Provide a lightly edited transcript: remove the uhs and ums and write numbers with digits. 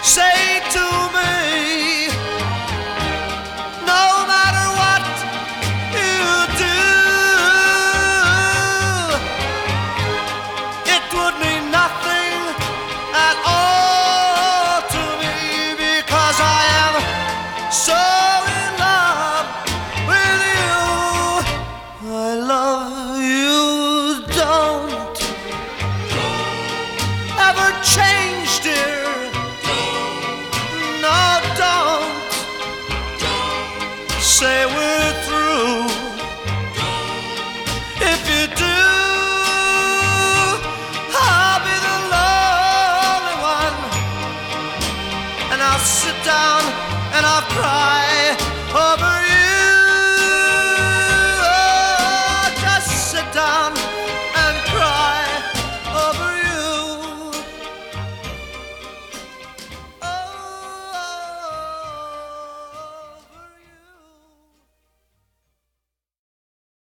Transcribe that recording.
say to me, no matter what you do, it would mean nothing at all to me, because I am so in love with you. I love you, don't ever change, dear. No, don't say we're through. If you do, I'll be the lonely one, and I'll sit down and I'll cry